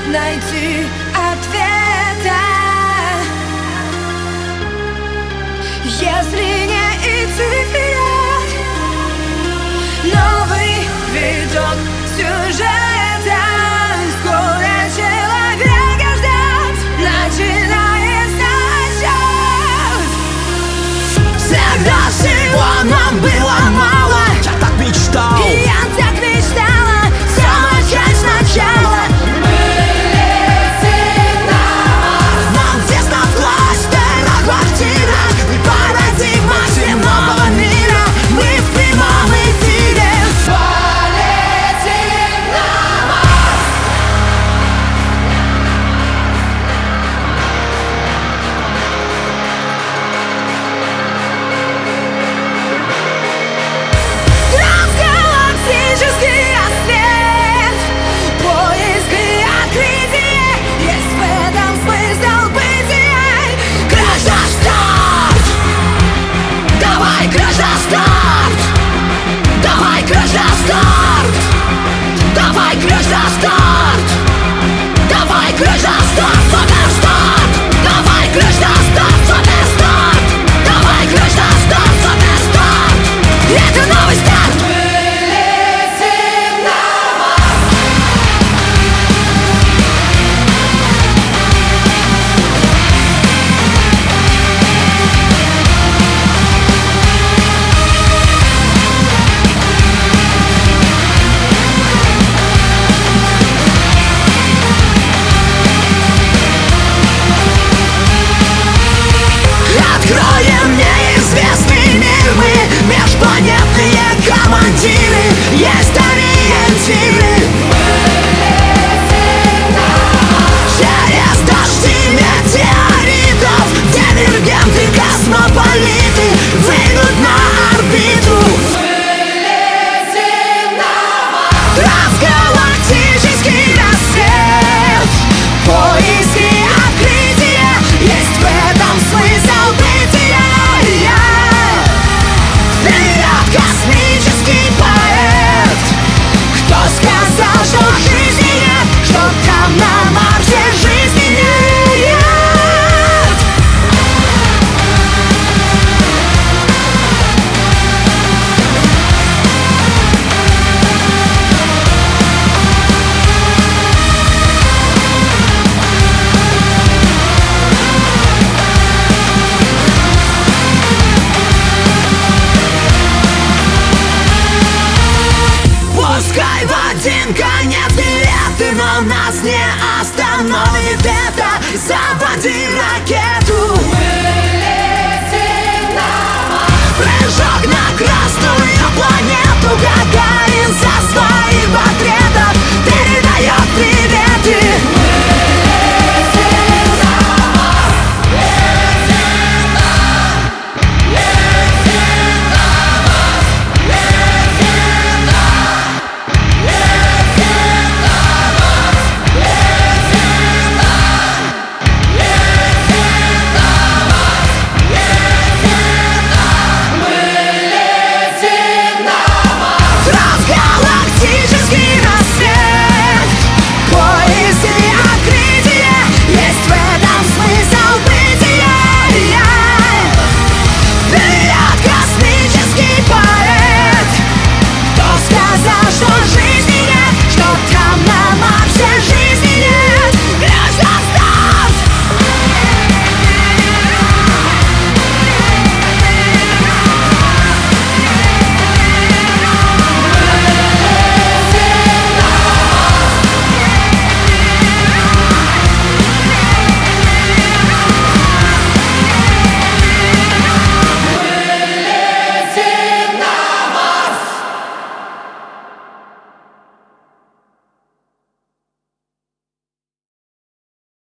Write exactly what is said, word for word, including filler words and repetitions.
найти ответа. Если не идти вперед, новый виток сюжета. Скоро человека ждет, начинается отсчет. Всегда всего нам было мало. Я так мечтал, И я так мечтала все начать сначала. Нам тесно в кластерах, квартирах, и парадигма всем нового мира. Мы в прямом эфире. Полетим на Марс. Трансгалактический рассвет, поиск и открытие. Есть в этом смысл бытия. Краш на старт. Давай, краш на старт. Давай, краш на старт. Давай, краш на старт. Давай, краш на старт. Супер старт. Давай, краш на старт. Супер старт. Давай, краш на старт. Супер старт. Это новый старт. Откроем неизвестный мир мы, межпланетные командиры. Есть ориентиры. Через дожди метеоритов дивергенты, космополиты выйдут на орбиту. Трансгалактический рассвет, поиск и открытие. Есть в этом смысл бытия. Вперед, космический поэт. Кто сказал, что жизни нет, что там на Марсе жизни нет? Пускай в один конец билеты, но нас не остановит это. Заводи ракету. Прыжок на красную планету. Гагарин со своим портретом.